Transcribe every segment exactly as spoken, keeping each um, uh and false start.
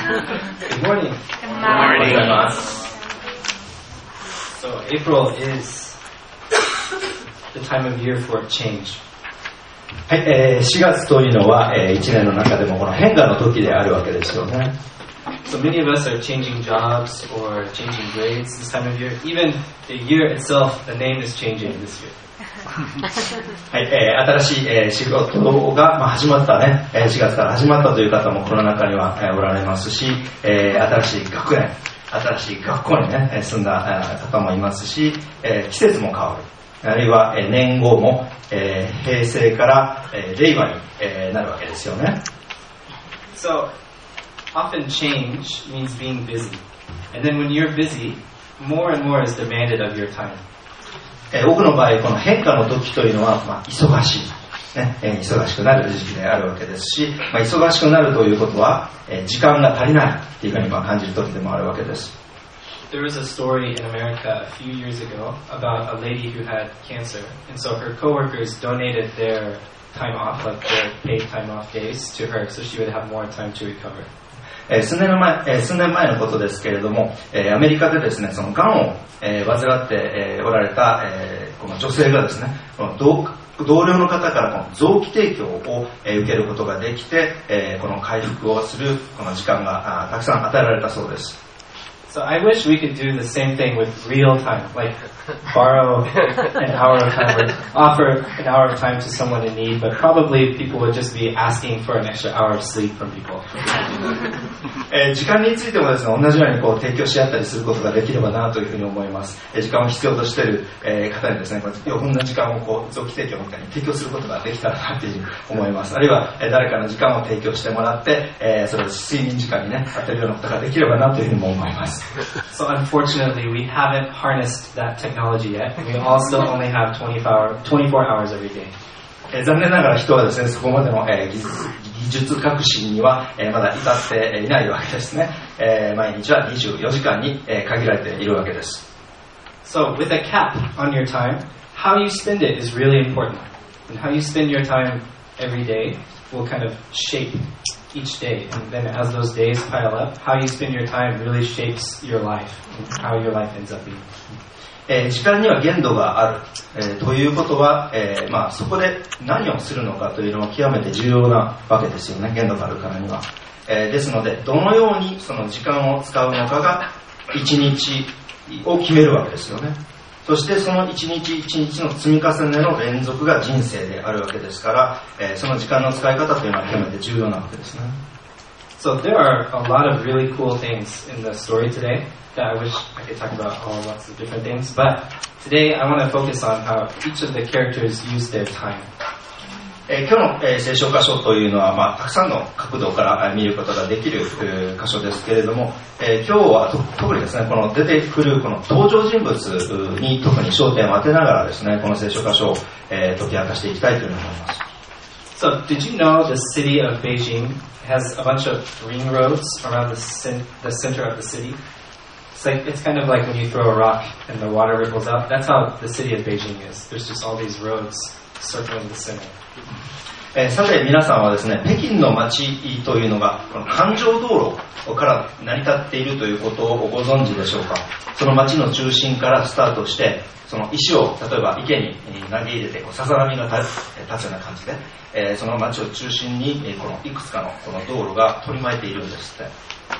Good morning. Good morning. So April is the time of year for change. はい、えー、しがつというのは、えー、いちねんの中でもこの変化の時であるわけですよね。 So many of us are changing jobs or changing grades this time of year. Even the year itself, the name is changing this year. はい、えー、新しい、えー、仕事が、まあ、始まったね、えー、しがつから始まったという方もこの中には、えー、おられますし、えー、新しい学年、新しい学校にね、住んだ方もいますし、えー、季節も変わる。あるいは、えー、年号も、えー、平成から、えー、令和に、えー、なるわけですよね。 So, often change means being busy. And then when you're busy, more and more is demanded of your time. えー、多くの場合、この変化の時というのは、まあ、忙しい、ねえー、忙しくなる時期であるわけですし、まあ、忙しくなるということは、えー、時間が足りないというふうにまあ感じる時でもあるわけです。 There was a story in America a few years ago about a lady who had cancer, and so her coworkers donated their time off, like their paid time off days, to her, so she would have more time to recover. えー、数年前、えー、数年前のことですけれども、えー、アメリカでですね、そのがんを、えー、患って、えー、おられた、えー、この女性がですね、この同、同僚の方からこの臓器提供を、えー、受けることができて、えー、この回復をするこの時間があたくさん与えられたそうです。 So I wish we could do the same thing with real time, like borrow an hour of time or offer an hour of time to someone in need, but probably people would just be asking for an extra hour of sleep from people. えー、時間についてもですね、同じようにこう提供し合ったりすることができればなというふうに思います。えー、時間を必要としている、えー、方にですね、余分な時間をこう臓器提供みたいに提供することができたらなというふうに思います。あるいは、えー、誰かの時間を提供してもらって、えー、それを睡眠時間にね、当てるようなことができればなというふうにも思います。 So unfortunately, we haven't harnessed that technology yet. We all still only have twenty-four hours every day. えー、残念ながら人はですね、そこまでの、えー、技術、技術革新には、えー、まだ至っていないわけですね。えー、毎日はにじゅうよじかんに、えー、限られているわけです。 So with a cap on your time, how you spend it is really important. And how you spend your time every day will kind of shape each day, and then as those days pile up, how you spend your time really shapes your life and how your life ends up being. えー、時間には限度がある、えー、ということは、えーまあ、そこで何をするのかというのは極めて重要なわけですよね。限度があるからには、えー、ですのでどのようにその時間を使うのかが一日を決めるわけですよね。そしてその一日一日の積み重ねの連続が人生であるわけですから、えー、その時間の使い方というのは極めて重要なわけですね。 So there are a lot of really cool things in the story today that I wish I could talk about all lots of different things, but today I want to focus on how each of the characters use their time. えー、今日の、えー、聖書箇所というのは、まあ、たくさんの角度から見ることができる、えー、箇所ですけれども、えー、今日はと特にですね、この出てくるこの登場人物に特に焦点を当てながらですね、この聖書箇所を、えー、解き明かしていきたいというふうに思います。 So did you know the city of Beijing has a bunch of ring roads around the, cin- the center of the city? It's like it's kind of like when you throw a rock and the water ripples out. That's how the city of Beijing is. There's just all these roads circling the center. えー、さて皆さんはですね、北京の街というのがこの環状道路から成り立っているということをご存知でしょうか。その街の中心からスタートして、その石を例えば池に投げ入れてこうさざ波が立つような感じで、えー、その街を中心にこのいくつかのこの道路が取り巻いているんですって。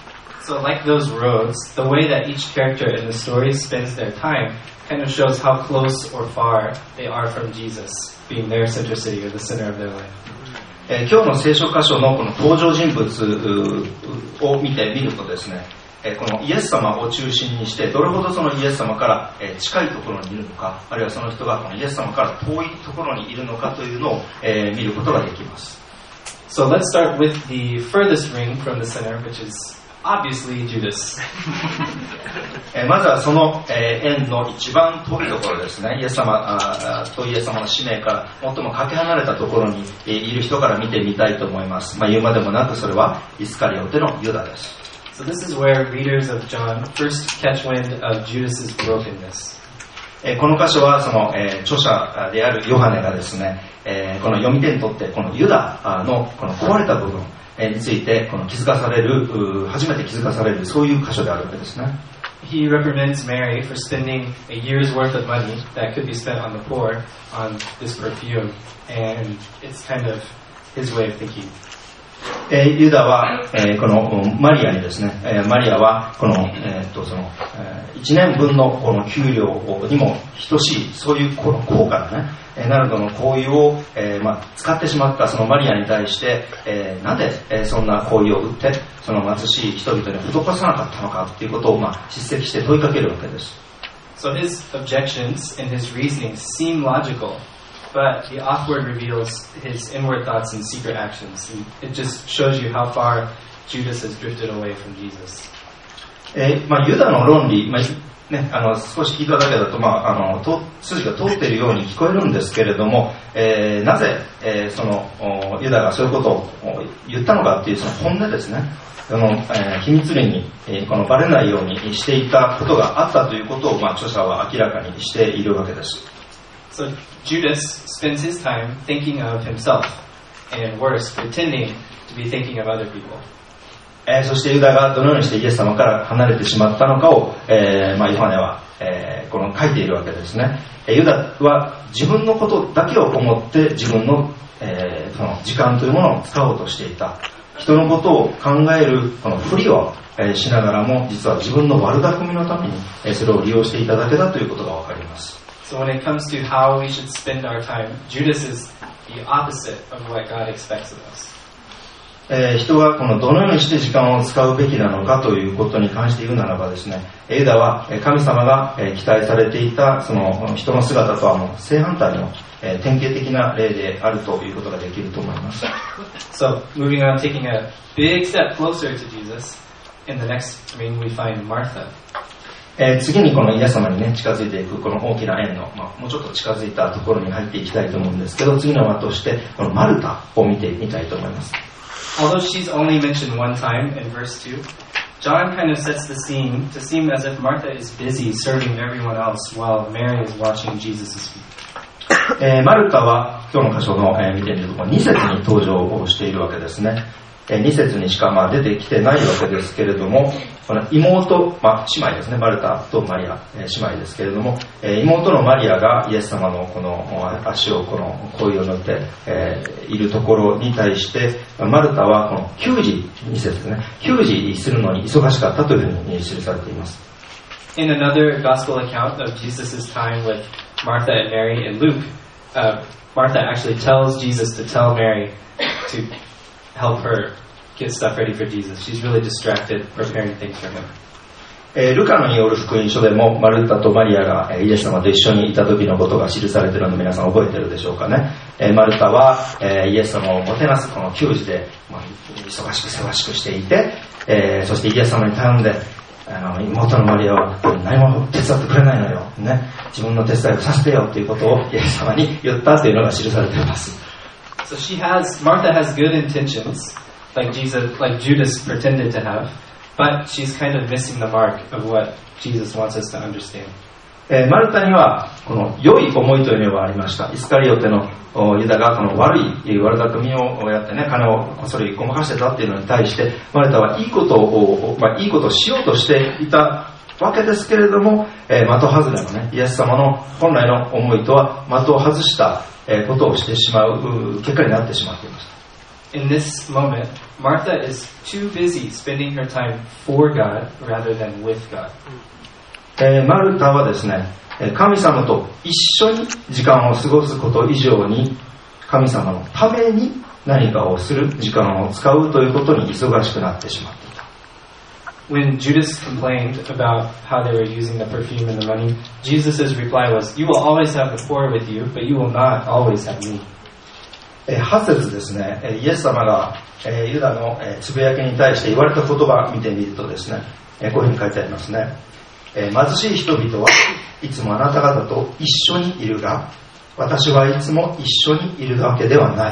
So like those roads, the way that each character in the story spends their time kind of shows how close or far they are from Jesus being their center city or the center of their life. えー、今日の聖書箇所のこの登場人物を見てみるとですね、えー、このイエス様を中心にしてどれほどそのイエス様から、えー、近いところにいるのか、あるいはその人がこのイエス様から遠いところにいるのかというのを、えー、見ることができます。 So let's start with the furthest ring from the center, which is obviously Judas. えー、まずはその、えー、円の一番遠いところですね。イエス様とイエス様の使命から最もかけ離れたところに、えー、いる人から見てみたいと思います。まあ、言うまでもなくそれはイスカリオテのユダです。 So this is where readers of John first catch wind of Judas's brokenness. えー、この箇所はその、えー、著者であるヨハネがですね、えー、この読み手にとってこのユダのこの壊れた部分、 についてこの気づかされる、初めて気づかされる、そういう箇所であるわけですね。 He reprimands Mary for spending a year's worth of money that could be spent on the poor on this perfume, and it's kind of his way of thinking. えー、ユダは、えー、このマリアにですね、えー、マリアはこの、えー、っとその、えー、いちねんぶんのこの給料にも等しい、そういうこの高価なね、えー、なるほどの香油を、えーまあ、使ってしまったそのマリアに対して、えー、なぜ、えー、そんな香油を売ってその貧しい人々に施さなかったのかということを、まあ、叱責して問いかけるわけです。 So his objections and his reasonings seem logical, but the off-word reveals his inward thoughts and secret actions. And it just shows you how far Judas has drifted away from Jesus. えーまあ、ユダの論理、まあね、あの少し聞いただけだと、まあ、あのと筋が通っているように聞こえるんですけれども、えー、なぜ、えー、そのユダがそういうことを言ったのかっていうその本音ですね。その、えー、秘密裏に、えー、このバレないようにしていたことがあったということを、まあ、著者は明らかにしているわけです。 So Judas spends his time thinking of himself, and worse, pretending to be thinking of other people. えー、そしてユダがどのようにしてイエス様から離れてしまったのかを、えーまあ、ヨハネは、えー、この書いているわけですね。ユダは自分のことだけを思って自分の、えー、その時間というものを使おうとしていた。人のことを考えるこのふりを、えー、しながらも実は自分の悪巧みのために、えー、それを利用していただけだということがわかります。 So when it comes to how we should spend our time, Judas is the opposite of what God expects of us. えー、人がこのどのようにして時間を使うべきなのかということに関して言うならばですね、ユダは神様が期待されていたその人の姿とはもう正反対の典型的な例であるということができると思います。 So moving on, taking a big step closer to Jesus, in the next screen we find Martha. えー、次にこのイエス様にね近づいていくこの大きな円の、まあ、もうちょっと近づいたところに入っていきたいと思うんですけど、次の輪としてこのマルタを見てみたいと思います。 Although she's only mentioned one time in verse two, John kind of sets the scene to seem as if Martha is busy serving everyone else while Mary is washing Jesus' feet. えー、マルタは今日の箇所の、えー、見てみるとに節に登場をしているわけですね。えー、に節にしか、まあ、出てきてないわけですけれども、この妹、まあ、姉妹ですね、マルタとマリア、えー、姉妹ですけれども、えー、妹のマリアがイエス様のこの足をこの香油を塗って、えー、いるところに対してマルタはこの給仕、に節ですね、給仕するのに忙しかったというふうに記されています。 In another gospel account of Jesus' time with Martha and Mary in Luke, uh, Martha actually tells Jesus to tell Mary to help her get stuff ready for Jesus. She's really distracted preparing things for him. えー、ルカのによる福音書でもマルタとマリアが、えー、イエス様と一緒にいた時のことが記されているので皆さん覚えているでしょうかね。えー、マルタは、えー、イエス様をもてなすこの給仕で、まあ、忙しくせわしくしていて、えー、そしてイエス様に頼んであの妹のマリアは何も手伝ってくれないのよ、ね、自分の手伝いをさせてよということをイエス様に言ったというのが記されています。 So she has, Martha has good intentions, like Jesus, like Judas pretended to have, but she's kind of missing the mark of what Jesus wants us to understand. えー、マルタにはこの良い思いというのがありました。イスカリオテのユダがこの悪い悪巧みをやってね、金をこっそりごまかしてたっていうのに対してマルタはいいことを、まあ、いいことをしようとしていたわけですけれども、えー、的外れのねイエス様の本来の思いとは的を外したことをしてしまう結果になってしまっていました。 In this moment, Martha is too busy spending her time for God rather than with God. えー、マルタはですね、神様と一緒に時間を過ごすこと以上に神様のために何かをする時間を使うということに忙しくなってしまっていた。 When Judas complained about how they were using the perfume and the money, Jesus' reply was, "You will always have the poor with you, but you will not always have me." はち節ですね、イエス様がユダのつぶやきに対して言われた言葉を見てみるとですね、こういうふうに書いてありますね。貧しい人々はいつもあなた方と一緒にいるが、私はいつも一緒にいるわけではない。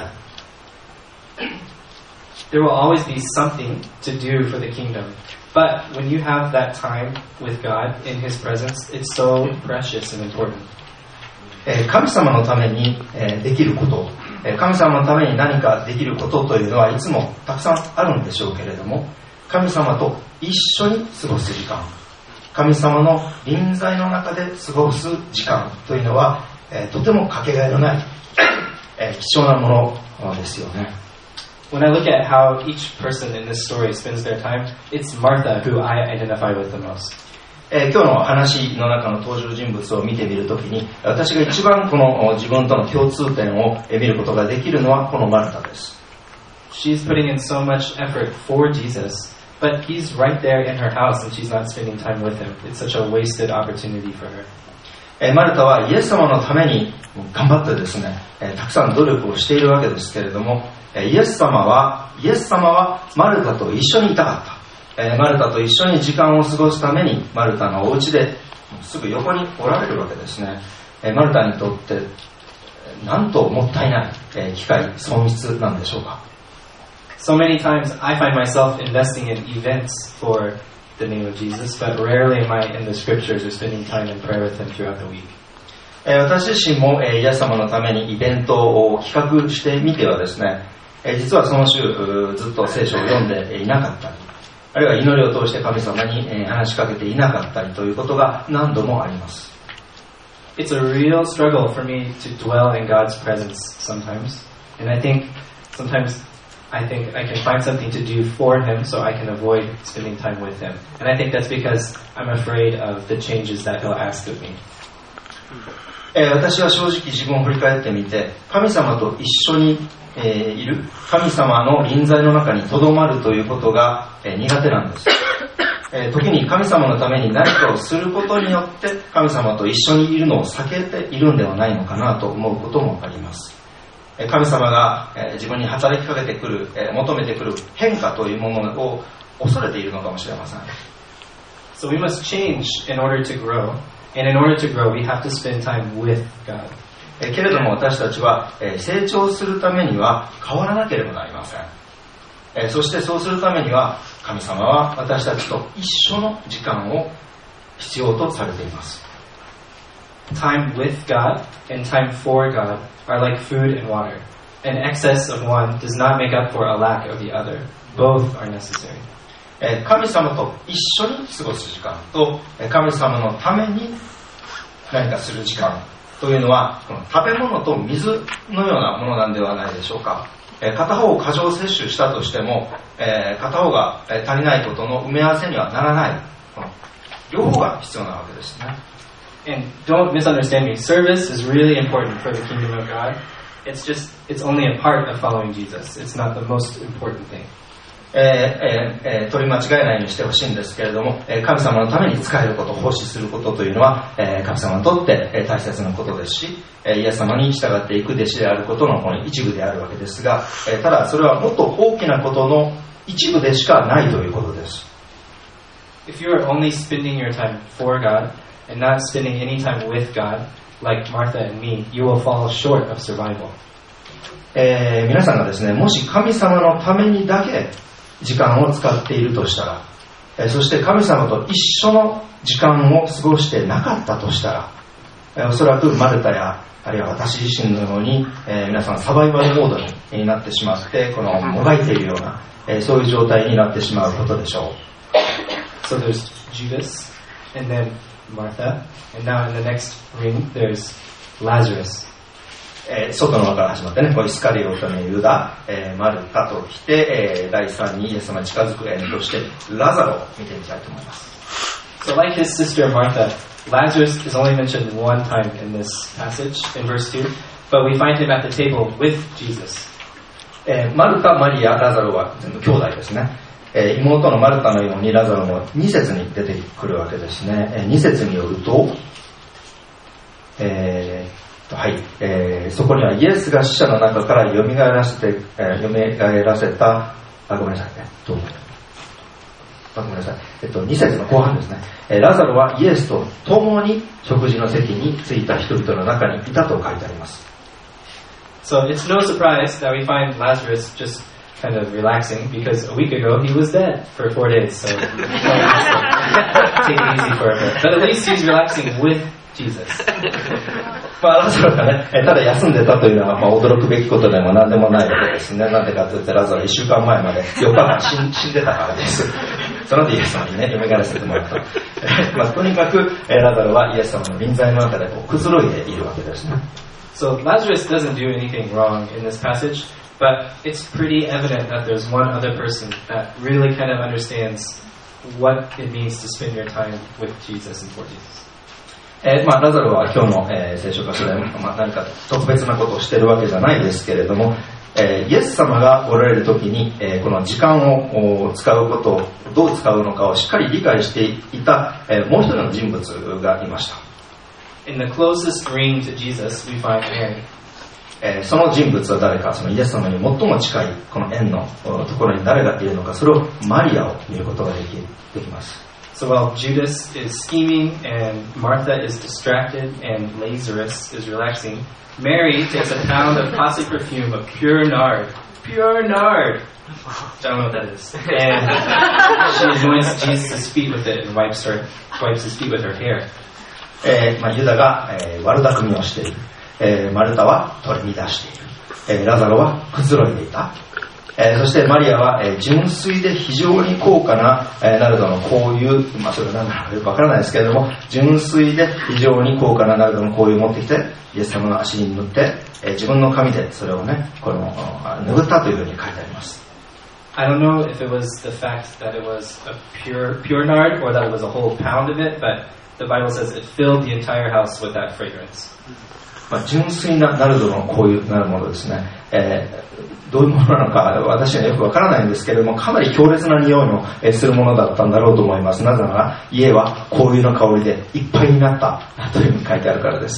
There will always be something to do for the kingdom, but when you have that time with God in His presence, it's so precious and important. 神様のためにできること、 神様のために何かできることというのはいつもたくさんあるんでしょうけれども、神様と一緒に過ごす時間、神様の臨在の中で過ごす時間というのは、えー、とてもかけがえのない、えー、貴重なものですよね。 When I look at how each person in this story spends their time, it's Martha who I identify with the most. えー、今日の話の中の登場人物を見てみるときに、私が一番この自分との共通点を見ることができるのはこのマルタです。 She's putting in so much effort for Jesus, but he's right there in her house and she's not spending time with him. It's such a wasted opportunity for her. えー、マルタはイエス様のために頑張ってですね、えー、たくさん努力をしているわけですけれども、イエス様は、イエス様はマルタと一緒にいたかった。えー、マルタと一緒に時間を過ごすためにマルタのお家ですぐ横におられるわけですね。えー、マルタにとってなんともったいない、えー、機会損失なんでしょうか。 So many times I find myself investing in events for the name of Jesus, but rarely am I in the scriptures or spending time in prayer with him throughout the week. えー、私自身も、えー、イエス様のためにイベントを企画してみてはですね、えー、実はその週ずっと聖書を読んでいなかったり、あるいは祈りを通して神様に話しかけていなかったりということが何度もあります。 It's a real struggle for me to dwell in God's presence sometimes. And I think sometimes I think I can find something to do for him so I can avoid spending time with him. And I think that's because I'm afraid of the changes that he'll ask of me. えー、私は正直自分を振り返ってみて、神様と一緒にえー、いる神様の臨在の中にとどまるということが、えー、苦手なんです、えー、時に神様のために何かをすることによって神様と一緒にいるのを避けているんではないのかなと思うこともあります、えー、神様が、えー、自分に働きかけてくる、えー、求めてくる変化というものを恐れているのかもしれません。 So we must change in order to grow, and in order to grow we have to spend time with God. けれども私たちは成長するためには変わらなければなりません。そしてそうするためには神様は私たちと一緒の時間を必要とされています。 Time with God and time for God are like food and water. An excess of one does not make up for a lack of the other. Both are necessary. 神様と一緒に過ごす時間と神様のために何かする時間というのはこの食べ物と水のようなものなんではないでしょうか。えー、片方を過剰摂取したとしても、えー、片方が足りないことの埋め合わせにはならない、この両方が必要なわけですね。 And don't misunderstand me. Service is really important for the kingdom of God. It's just, it's only a part of following Jesus. It's not the most important thing. えーえーえー、取り間違えないようにしてほしいんですけれども、えー、神様のために使えること、奉仕することというのは、えー、神様にとって、えー、大切なことですし、えー、イエス様に従っていく弟子であることの一部であるわけですが、えー、ただそれはもっと大きなことの一部でしかないということです。 If you are only spending your time for God and not spending any time with God, like Martha and me, you will fall short of survival. えー、皆さんがですね、もし神様のためにだけ時間を使っているとしたら、えー、そして神様と一緒の時間を過ごしてなかったとしたら、えー、おそらくマルタやあるいは私自身のように、えー、皆さんサバイバルモードになってしまってこのもがいているような、えー、そういう状態になってしまうことでしょう。 So there's Judas and then Martha, and now in the next ring there's Lazarus. えー、外の方から始まってね、こうイスカリオトのユダ、えー、マルタと来て、えー、だいさんにイエス様に近づく縁としてラザロを見てみたいと思います。 So like his sister Martha, Lazarus is only mentioned one time in this passage, in verse two, but we find him at the table with Jesus. えー、マルタ、マリア、ラザロは全部兄弟ですね。えー、妹のマルタのようにラザロもに節に出てくるわけですね。えー、に節によると、えーはい、えー、そこにはイエスが死者の中からよみがえらせて、えー、よみがえらせた、あ、ごめんなさいね、どうも。あ、ごめんなさい。えっと、に節の後半ですね。えー、ラザロはイエスと共に食事の席に着いた人々の中にいたと書いてあります。 So it's no surprise that we find Lazarus just kind of relaxing because a week ago he was dead for four days. So take it easy for a bit. But at least he's relaxing with Jesus. まあ、ラザロがね、ただ休んでたというのは、まあ、驚くべきことでも何でもないわけですね。なんでかというと、ラザロはいっしゅうかんまえまでよっかかん死ん、死んでたからです。その後イエス様にね、蘇らせてもらった。まあ、とにかく、ラザロはイエス様の臨在の中でこうくつろいでいるわけですね。 So Lazarus doesn't do anything wrong in this passage, but it's pretty evident that there's one other person that really kind of understands what it means to spend your time with Jesus and for Jesus. えーまあ、ラザロは今日の、えー、聖書箇所で、まあ、何か特別なことをしているわけじゃないですけれども、えー、イエス様がおられる時に、えー、この時間を使うことをどう使うのかをしっかり理解していた、えー、もう一人の人物がいました。 In the closest ring to Jesus, we find Mary. えー、その人物は誰か、そのイエス様に最も近いこの円のところに誰がいるのか、それをマリアを見ることができ、できます。 So while Judas is scheming and Martha is distracted and Lazarus is relaxing, Mary takes a pound of costly perfume of pure nard. Pure nard! I don't know what that is. And she anoints Jesus' feet with it and wipes, her, wipes his feet with her hair. えーまあ、ユダが、えー、悪巧みをしている、えー、マルタは取り乱している、えー、ラザロはくつろいでいた、えー、そしてマリアは、えー、純粋で非常に高価な、えー、ナルドの香油、まあ、それは何なのかよくわからないですけれども、純粋で非常に高価なナルドの香油を持ってきてイエス様の足に塗って、えー、自分の髪でそれをねこの拭ったというふうに書いてあります。 I don't know if it was the fact that it was a pure, pure nard or that it was a whole pound of it, but the Bible says it filled the entire house with that fragrance. まあ、純粋なナルドの香油なるものですね、えー、どういうものなのか私にはよくわからないんですけれども、かなり強烈な匂いのするものだったんだろうと思います。なぜなら家は香油の香りでいっぱいになったというふうに書いてあるからです。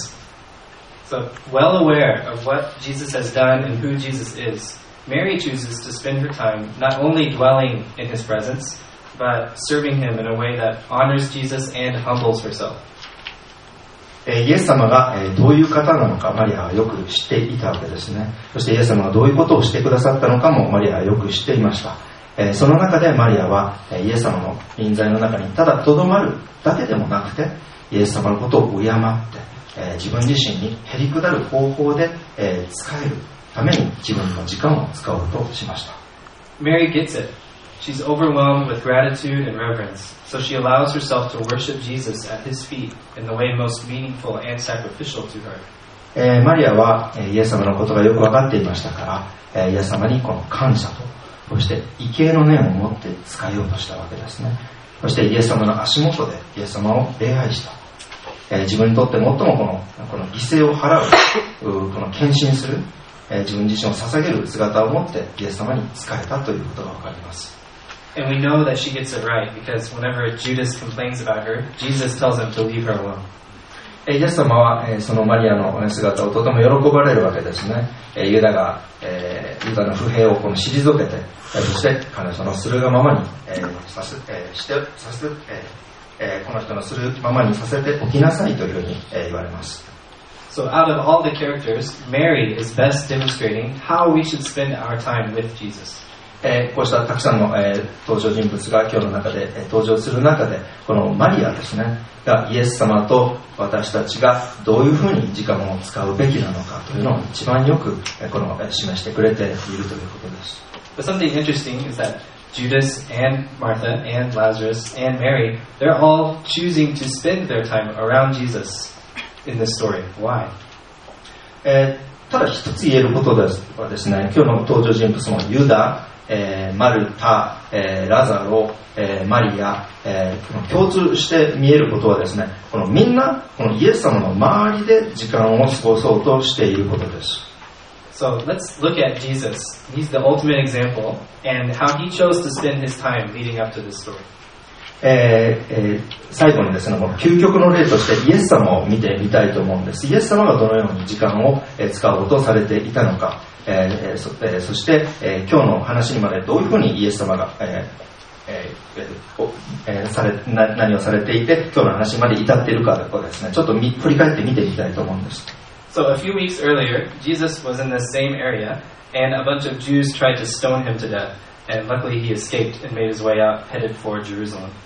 So well aware of what Jesus has done and who Jesus is, Mary chooses to spend her time not only dwelling in his presence, but serving him in a way that honors Jesus and humbles herself. イエス様がどういう方なのかマリアはよく知っていたわけですね。そしてイエス様がどういうことをしてくださったのかもマリアはよく知っていました。その中でマリアはイエス様の臨在の中にただとどまるだけでもなくて、イエス様のことを敬って自分自身にへりくだる方法で使えるために自分の時間を使おうとしました。 Mary gets it. She's overwhelmed with gratitude and reverence, so she allows herself to worship Jesus at his feet in the way most meaningful and sacrificial to her. えー、マリアはイエス様のことがよく分かっていましたから、イエス様にこの感謝と、そして畏敬の念を持って使いようとしたわけですね。そしてイエス様の足元でイエス様を礼拝した。えー、自分にとって最もこの、この犠牲を払う、この献身する、えー、自分自身を捧げる姿を持ってイエス様に仕えたということが分かります。 And we know that she gets it right because whenever Judas complains about her, Jesus tells him to leave her alone. イエス様はそのマリアの姿をとても喜ばれるわけですね。ユダが、えー、ユダの不平をこの退けて、そして彼女のするがままに、えー、させ、えー、してさせ、えー、この人のするままにさせておきなさいというふうに、えー、言われます。 So out of all the characters, Mary is best demonstrating how we should spend our time with Jesus. えー、こうしたたくさんの、えー、登場人物が今日の中で、えー、登場する中でこのマリアですねがイエス様と私たちがどういうふうに時間を使うべきなのかというのを一番よく、えー、この、えー、示してくれているということです。 But something interesting is that Judas and Martha and Lazarus and Mary, they're all choosing to spend their time around Jesus in this story. Why? えー、ただ一つ言えることですはですね、今日の登場人物もユダ、えー、マルタ、えー、ラザロ、えー、マリア、えー、共通して見えることはですね、このみんなこのイエス様の周りで時間を過ごそうとしていることです。 So let's look at Jesus. He's the ultimate example and how he chose to spend his time leading up to this story. えーえー、最後にですね、この究極の例としてイエス様を見てみたいと思うんです。イエス様がどのように時間を使おうとされていたのか、えー そ, えー、そして、えー、今日の話にまでどういうふうにイエス様が、えーえーえー、されな何をされていて今日の話まで至っているかをですね、ちょっとみ振り返って見てみたいと思うんです。 So a few weeks earlier, Jesus was in the same area, and a bunch of Jews tried to stone him to death. And luckily he escaped and made his way out, headed for Jerusalem.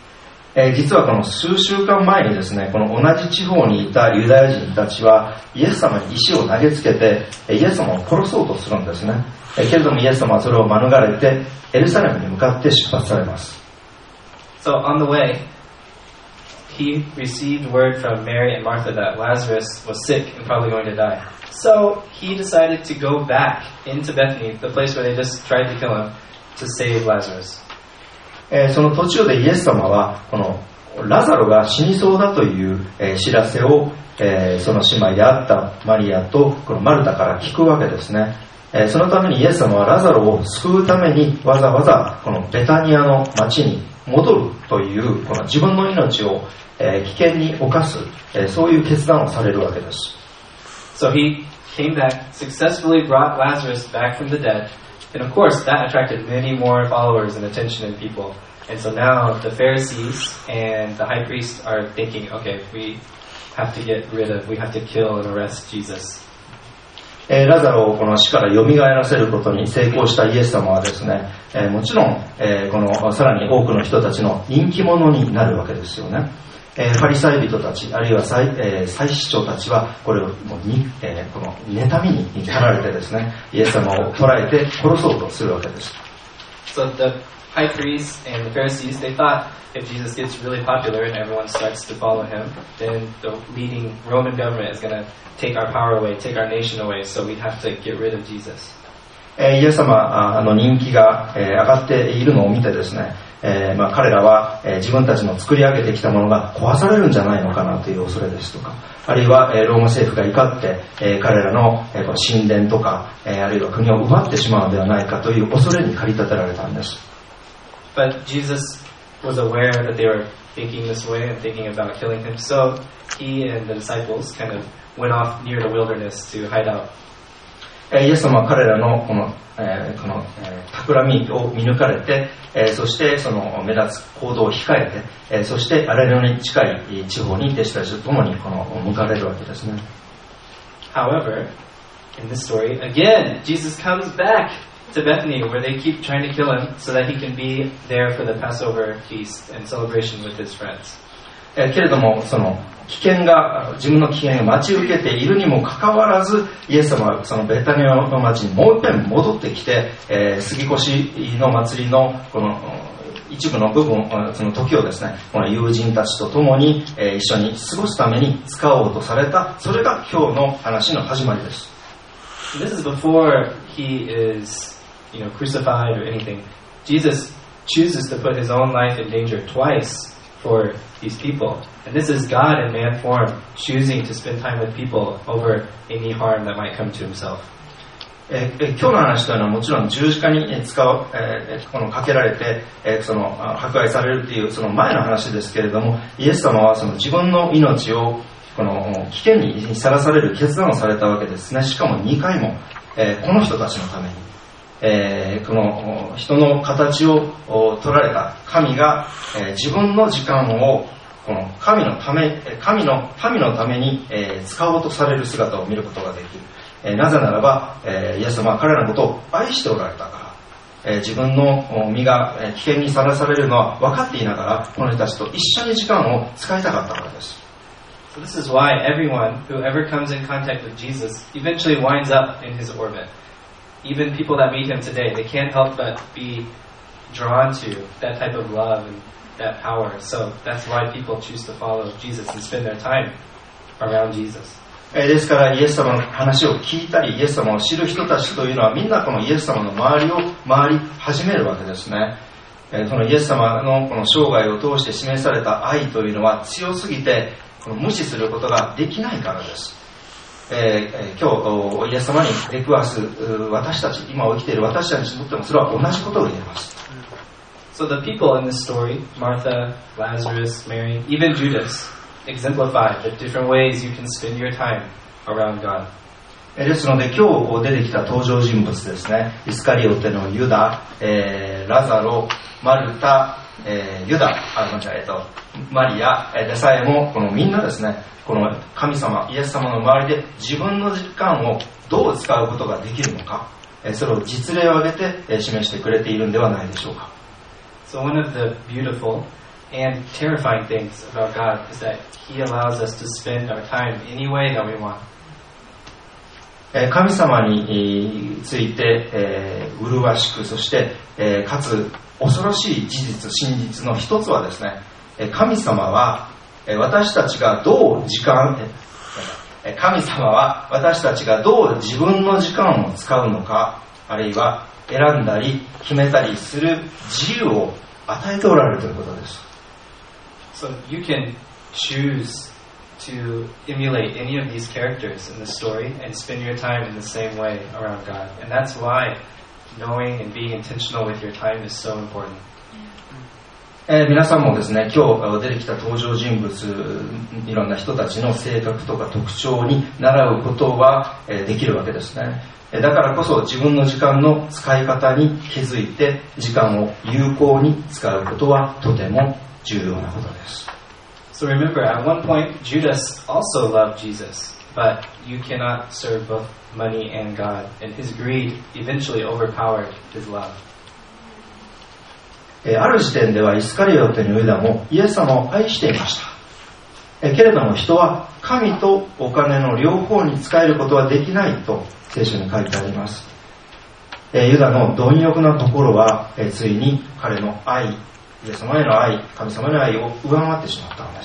えー、実はこの数週間前にですね、この同じ地方にいたユダヤ人たちはイエス様に石を投げつけてイエス様を殺そうとするんですね。えー、けれどもイエス様はそれを免れてエルサレムに向かって出発されます。 So on the way, he received word from Mary and Martha that Lazarus was sick and probably going to die. So he decided to go back into Bethany, the place where they just tried to kill him, to save Lazarus. えー、その途中でイエス様はこのラザロが死にそうだという、えー、知らせを、えー、その姉妹であったマリアとこのマルタから聞くわけですね。えー、そのためにイエス様はラザロを救うためにわざわざこのベタニアの町に戻るというこの自分の命を、えー、危険に侵す、えー、そういう決断をされるわけです。 So he came back, successfully brought Lazarus back from the dead. And of course, that attracted many more followers and attention and people. And so now the Pharisees and the high priest are thinking, okay, we have to get rid of, we have to kill and arrest Jesus. えー、ラザロをこの死から蘇らせることに成功したイエス様はですね、えー、もちろん、えー、このさらに多くの人たちの人気者になるわけですよね。えー、パリサイ人たちあるいは祭、えー、祭司長たちはこれをもうに、えー、この妬みに駆られてですね、イエス様を捕らえて殺そうとするわけです。 So the high priests and the Pharisees, they thought if Jesus gets really popular and everyone starts to follow him, then the leading Roman government is going to take our power away, take our nation away, so we have to get rid of Jesus. えー、イエス様の人気が、えー、上がっているのを見てですね、えーまあ、彼らは、えー、自分たちの作り上げてきたものが壊されるんじゃないのかなという恐れですとか、あるいは、えー、ローマ政府が怒って、えー、彼らの、えー、この神殿とか、えー、あるいは国を奪ってしまうのではないかという恐れに駆り立てられたんです。 But Jesus was aware that they were thinking this way and thinking about killing him, so he and the disciples kind of went off near the wilderness to hide out. イエス様は彼らのこの、えーこのえー、企みを見抜かれて、えー、そしてその目立つ行動を控えて、えー、そしてアラレノに近い地方に弟子たちと共にこの向かれるわけですね。 However, in this story, again, Jesus comes back to Bethany where they keep trying to kill him so that he can be there for the Passover feast and celebration with his friends. えー、けれどもその危険が自分の危険が待ち受けているにもかかわらずイエス様はそのベタニアの町にもう一遍戻ってきて、えー、杉越の祭りのこの一部の部分その時をですねこの友人たちと共に、えー、一緒に過ごすために使おうとされたそれが今日の話の始まりです。 This is before he is, you know, crucified or anything. Jesus chooses to put his own life in danger twice for these people. And this is God in man form choosing to spend time with people over any harm that might come to himself. えー、今日の話というのはもちろん十字架に使う、えー、このかけられて、えー、その迫害されるというその前の話ですけれどもイエス様はその自分の命をこの危険にさらされる決断をされたわけですね。しかもにかいも、えー、この人たちのためにえー、この人の形を取られた神が、えー、自分の時間をこの神のため神の民のために、えー、使おうとされる姿を見ることができる、えー、なぜならば、えー、イエス様は彼らのことを愛しておられたから、えー、自分の身が危険にさらされるのは分かっていながらこの人たちと一緒に時間を使いたかったからです。 So this is why everyone who ever comes in contact with Jesus eventually winds up in his orbit.Even people that meet him today, they can't help but be drawn to that type of love and that power. So that's why people choose to follow Jesus and spend their time around Jesus. ですからイエス様の話を聞いたりイエス様を知る人たちというのはみんなこのイエス様の周りを回り始めるわけですね。そのイエス様のこの生涯を通して示された愛というのは強すぎてこの無視することができないからです。えー、今日イエス様に出くわす私たち今生きている私たちにとってもそれは同じことを言えます。 So the people in this story, Martha, Lazarus, Mary, even Judas, exemplify the different ways you can spend your time around God. ですので今日出てきた登場人物ですね、イスカリオテのユダ、えー、ラザロ、マルタ、えー、ユダ、あ、間違えた、マリアでさえもこのみんなですねこの神様イエス様の周りで自分の時間をどう使うことができるのかそれを実例を挙げて示してくれているんではないでしょうか。 So one of the beautiful and terrifying things about God is that He allows us to spend our time any way that we want. 神様について、えー、麗しく、そして、えー、かつ恐ろしい事実、真実の一つはですね、神様は私たちがどう時間、神様は私たちがどう自分の時間を使うのか、あるいは選んだり決めたりする自由を与えておられるということです。 So you can choose to emulate any of these characters in the story and spend your time in the same way around God. And that's why knowing and being intentional with your time is so important. えー、皆さんもですね、今日出てきた登場人物、いろんな人たちの性格とか特徴に習うことは、えー、できるわけですね。だからこそ自分の時間の使い方に気づいて時間を有効に使うことはとても重要なことです。 So remember, at one point, Judas also loved Jesus, but you cannot serve both money and God, and his greed eventually overpowered his love. ある時点ではイスカリオテのユダもイエス様を愛していました。けれども人は神とお金の両方に使えることはできないと聖書に書いてあります。ユダの貪欲なところはついに彼の愛、イエス様への愛、神様への愛を上回ってしまったのです。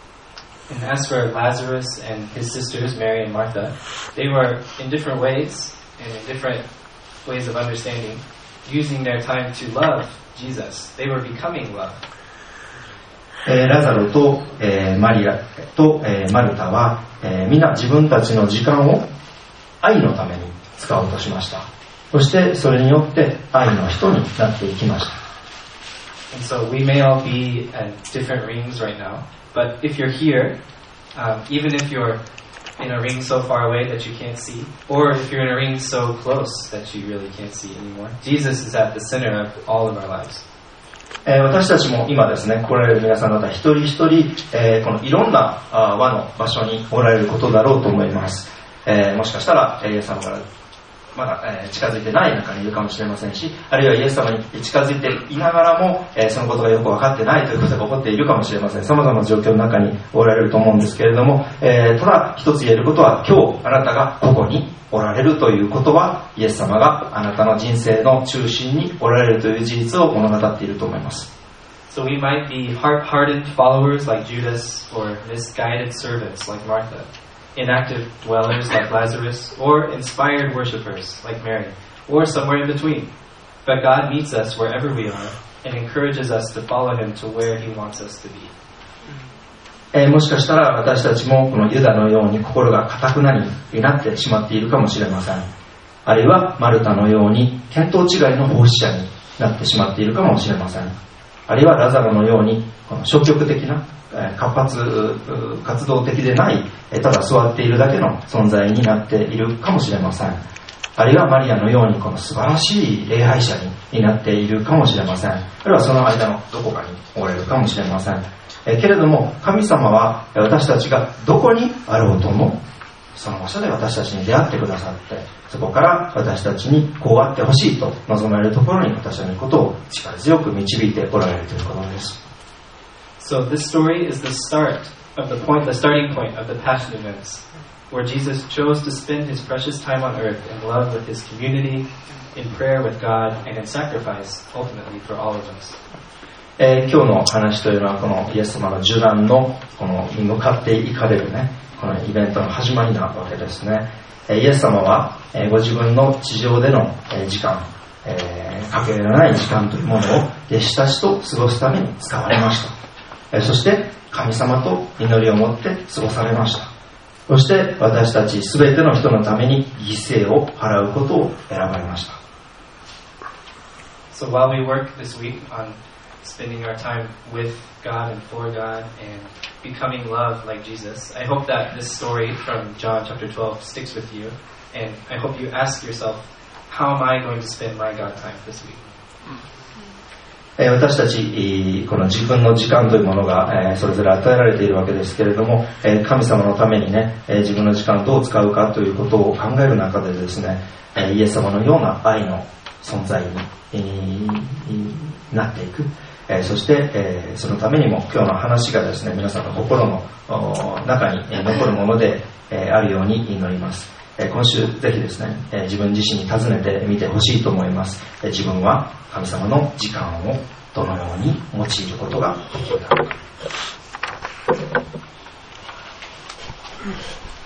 And as for Lazarus and his sisters, Mary and Martha, they were in different ways and in different ways of understanding, using their time to love Jesus. They were becoming love. ラザロと、えー、マリアと、えー、マルタは、えー、皆自分たちの時間を愛のために使おうとしました。そしてそれによって愛の人になっていきました。 And so we may all be at different rings right now, but if you're here, um, even if you're in a ring so far away that you can't see, or if you're in a ring so close that you really can't see anymore, Jesus is at the center of all of our lives. えー、私たちも今ですね、来られる皆さん方一人一人、えー、このいろんなあ輪の場所におられることだろうと思います。えー、もしかしたら、イエス様からまだ、えー、近づいてない中にいるかもしれませんし、あるいはイエス様に近づいていながらも、えー、そのことがよく分かってないということが起こっているかもしれません。様々な状況の中におられると思うんですけれども、えー、ただ一つ言えることは、今日あなたがここにおられるということは、イエス様があなたの人生の中心におられるという事実を物語っていると思います。 So we might be heart-hardened followers like Judas, or misguided servants like Martha, inactive dwellers like Lazarus, or inspired worshipers like Mary, or somewhere in between. But God meets us wherever we are and encourages us to follow Him to where He wants us to be. えー、もしかしたら私たちもこのユダのように心が堅くなりになってしまっているかもしれません。あるいはマルタのように見当違いの奉仕者になってしまっているかもしれません。あるいはラザロのようにこの消極的な活発活動的でないただ座っているだけの存在になっているかもしれません。あるいはマリアのようにこの素晴らしい礼拝者になっているかもしれません。あるいはその間のどこかにおられるかもしれません。えけれども神様は私たちがどこにあろうともその場所で私たちに出会ってくださって、そこから私たちにこうあってほしいと望まれるところに私たちのことを力強く導いておられるということです。 So this story is the start of the point, the starting point of the Passion events, where Jesus chose to spend His precious time on earth in love with His community, in prayer with God, and in sacrifice, ultimately, for all of us. えー、今日の話というのはこのイエス様の受難のこのに向かっていかれるね、このイベントの始まりなわけですね。えー、イエス様は、えー、ご自分の地上での、えー、時間、えー、かけがえのない時間というものを弟子たちと過ごすために使われました。えー、そして神様と祈りを持って過ごされました。そして私たちすべての人のために犠牲を払うことを選ばれました。 So while we work this week on spending our time with God and for God and becoming love like Jesus, I hope that this story from John chapter twelve sticks with you, and I hope you ask yourself, how am I going to spend my God time this week? 私たちこの自分の時間というものがそれぞれ与えられているわけですけれども、神様のためにね、自分の時間をどう使うかということを考える中でですね、イエス様のような愛の存在になっていく、 えー、そして、えー、そのためにも今日の話がですね、皆さんの心の中に残るもので、えー、あるように祈ります。えー、今週ぜひですね、えー、自分自身に尋ねてみてほしいと思います。えー、自分は神様の時間をどのように用いることができるだろうか。